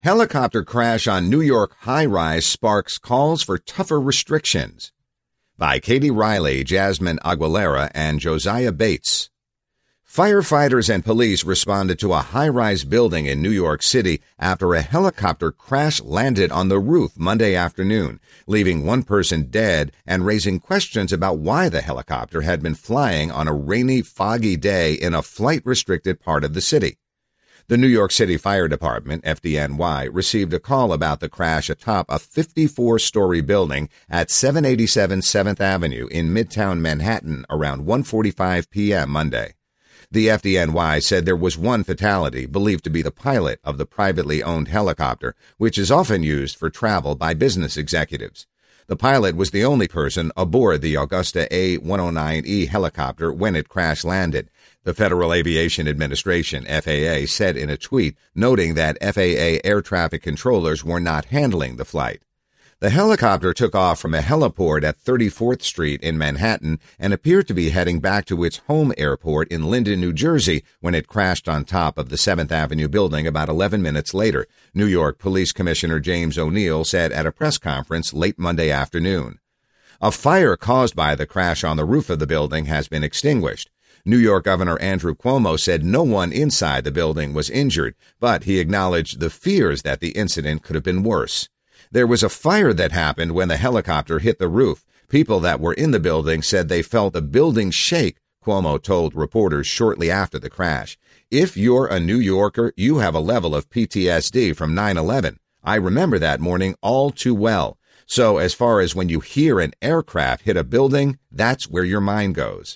Helicopter crash on New York high-rise sparks calls for tougher restrictions. By Katie Riley, Jasmine Aguilera, and Josiah Bates. Firefighters and police responded to a high-rise building in New York City after a helicopter crash landed on the roof Monday afternoon, leaving one person dead and raising questions about why the helicopter had been flying on a rainy, foggy day in a flight-restricted part of the city. The New York City Fire Department, FDNY, received a call about the crash atop a 54-story building at 787 7th Avenue in Midtown Manhattan around 1:45 p.m. Monday. The FDNY said there was one fatality, believed to be the pilot of the privately owned helicopter, which is often used for travel by business executives. The pilot was the only person aboard the Augusta A-109E helicopter when it crash-landed. The Federal Aviation Administration, FAA, said in a tweet, noting that FAA air traffic controllers were not handling the flight. The helicopter took off from a heliport at 34th Street in Manhattan and appeared to be heading back to its home airport in Linden, New Jersey, when it crashed on top of the 7th Avenue building about 11 minutes later, New York Police Commissioner James O'Neill said at a press conference late Monday afternoon. A fire caused by the crash on the roof of the building has been extinguished. New York Governor Andrew Cuomo said no one inside the building was injured, but he acknowledged the fears that the incident could have been worse. There was a fire that happened when the helicopter hit the roof. People that were in the building said they felt the building shake, Cuomo told reporters shortly after the crash. If you're a New Yorker, you have a level of PTSD from 9/11. I remember that morning all too well. So as far as when you hear an aircraft hit a building, that's where your mind goes.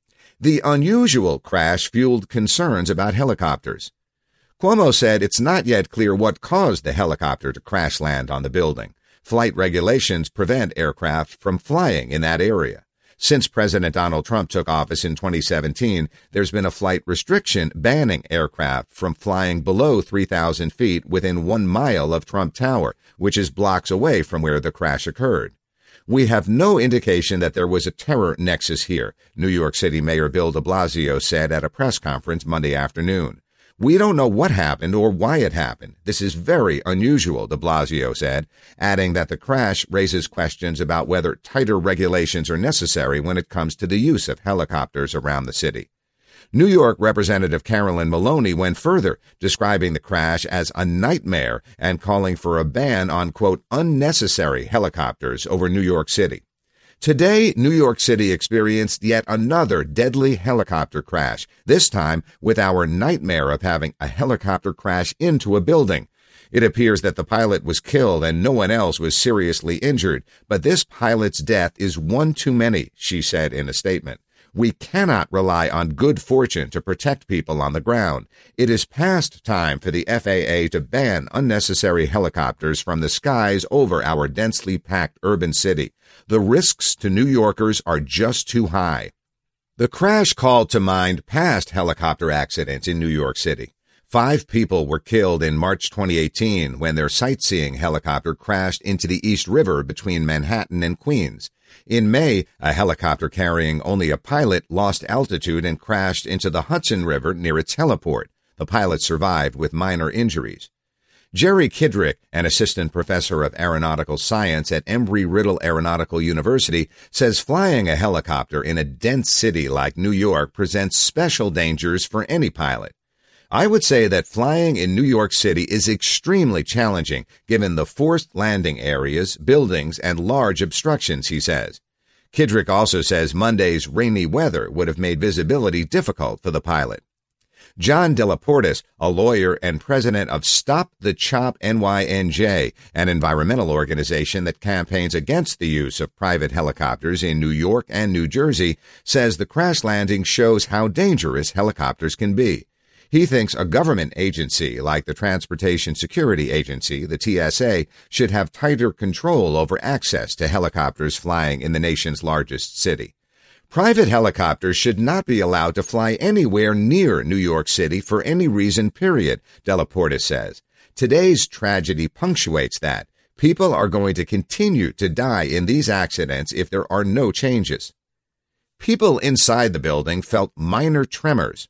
The unusual crash fueled concerns about helicopters. Cuomo said it's not yet clear what caused the helicopter to crash land on the building. Flight regulations prevent aircraft from flying in that area. Since President Donald Trump took office in 2017, there's been a flight restriction banning aircraft from flying below 3,000 feet within 1 mile of Trump Tower, which is blocks away from where the crash occurred. We have no indication that there was a terror nexus here, New York City Mayor Bill de Blasio said at a press conference Monday afternoon. We don't know what happened or why it happened. This is very unusual, de Blasio said, adding that the crash raises questions about whether tighter regulations are necessary when it comes to the use of helicopters around the city. New York Representative Carolyn Maloney went further, describing the crash as a nightmare and calling for a ban on, quote, unnecessary helicopters over New York City. Today, New York City experienced yet another deadly helicopter crash, this time with our nightmare of having a helicopter crash into a building. It appears that the pilot was killed and no one else was seriously injured, but this pilot's death is one too many, she said in a statement. We cannot rely on good fortune to protect people on the ground. It is past time for the FAA to ban unnecessary helicopters from the skies over our densely packed urban city. The risks to New Yorkers are just too high. The crash called to mind past helicopter accidents in New York City. 5 people were killed in March 2018 when their sightseeing helicopter crashed into the East River between Manhattan and Queens. In May, a helicopter carrying only a pilot lost altitude and crashed into the Hudson River near its heliport. The pilot survived with minor injuries. Jerry Kidrick, an assistant professor of aeronautical science at Embry-Riddle Aeronautical University, says flying a helicopter in a dense city like New York presents special dangers for any pilot. I would say that flying in New York City is extremely challenging given the forced landing areas, buildings, and large obstructions, he says. Kidrick also says Monday's rainy weather would have made visibility difficult for the pilot. John Delaportis, a lawyer and president of Stop the Chop NYNJ, an environmental organization that campaigns against the use of private helicopters in New York and New Jersey, says the crash landing shows how dangerous helicopters can be. He thinks a government agency like the Transportation Security Agency, the TSA, should have tighter control over access to helicopters flying in the nation's largest city. Private helicopters should not be allowed to fly anywhere near New York City for any reason, period, Delaportis says. Today's tragedy punctuates that. People are going to continue to die in these accidents if there are no changes. People inside the building felt minor tremors.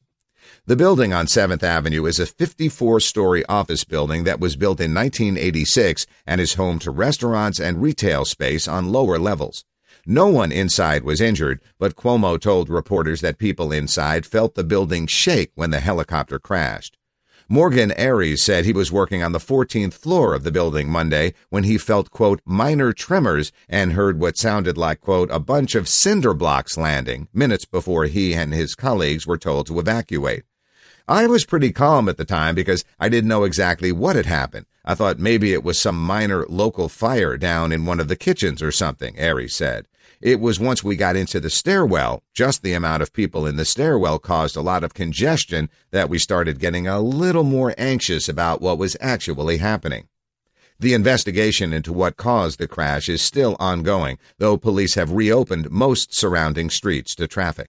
The building on 7th Avenue is a 54-story office building that was built in 1986 and is home to restaurants and retail space on lower levels. No one inside was injured, but Cuomo told reporters that people inside felt the building shake when the helicopter crashed. Morgan Aries said he was working on the 14th floor of the building Monday when he felt, quote, minor tremors and heard what sounded like, quote, a bunch of cinder blocks landing minutes before he and his colleagues were told to evacuate. I was pretty calm at the time because I didn't know exactly what had happened. I thought maybe it was some minor local fire down in one of the kitchens or something, Aries said. It was once we got into the stairwell, just the amount of people in the stairwell caused a lot of congestion that we started getting a little more anxious about what was actually happening. The investigation into what caused the crash is still ongoing, though police have reopened most surrounding streets to traffic.